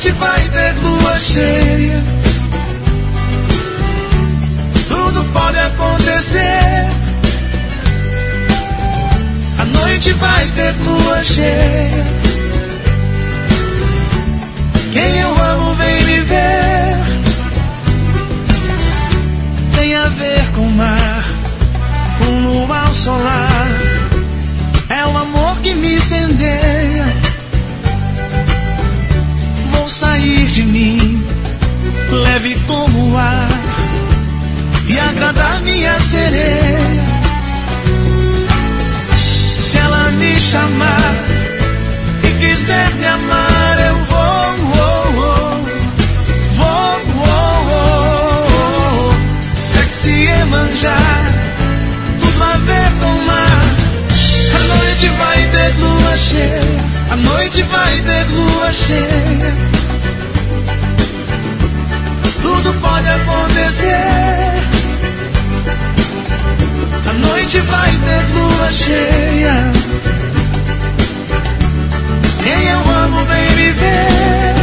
noite vai ter lua cheia. Tudo pode acontecer. A noite vai ter lua cheia. Quem eu amo vem me ver. Tem a ver com o mar, com luar solar. É o amor que me incendeia. Vou sair de mim, leve como o ar, e agradar minha sereia. Se ela me chamar e quiser me amar, eu vou, sexy e manjar, tudo a ver com o mar. A noite vai ter lua cheia, a noite vai ter lua cheia. Tudo pode acontecer. A noite vai ter lua cheia. Quem eu amo vem me ver.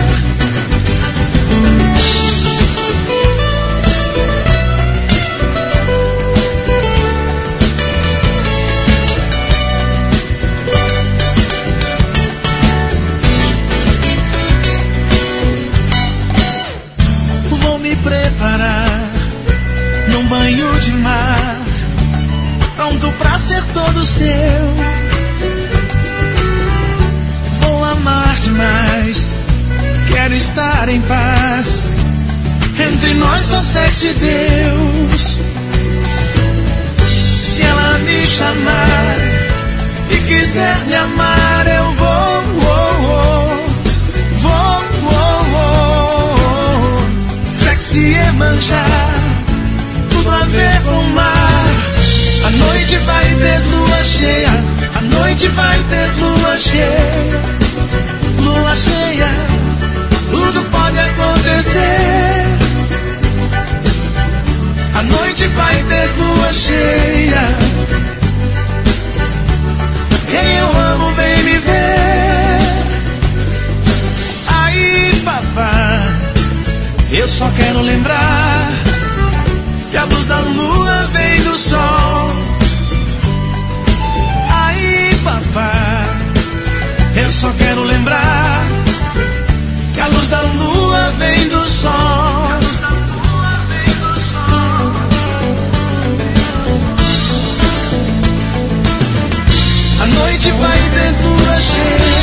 Preparar num banho de mar, pronto pra ser todo seu. Vou amar demais, quero estar em paz. Entre nós só sexo e Deus. Se ela me chamar e quiser me amar, eu vou, sexy e manjar, tudo a ver com o mar. A noite vai ter lua cheia, a noite vai ter lua cheia. Lua cheia, tudo pode acontecer. A noite vai ter lua cheia. Quem eu amo vem me ver. Aí, papá, eu só quero lembrar que a luz da lua vem do sol. Aí, papá, eu só quero lembrar que a luz da lua vem do sol. A luz da lua vem do sol. A noite vai ter lua cheia.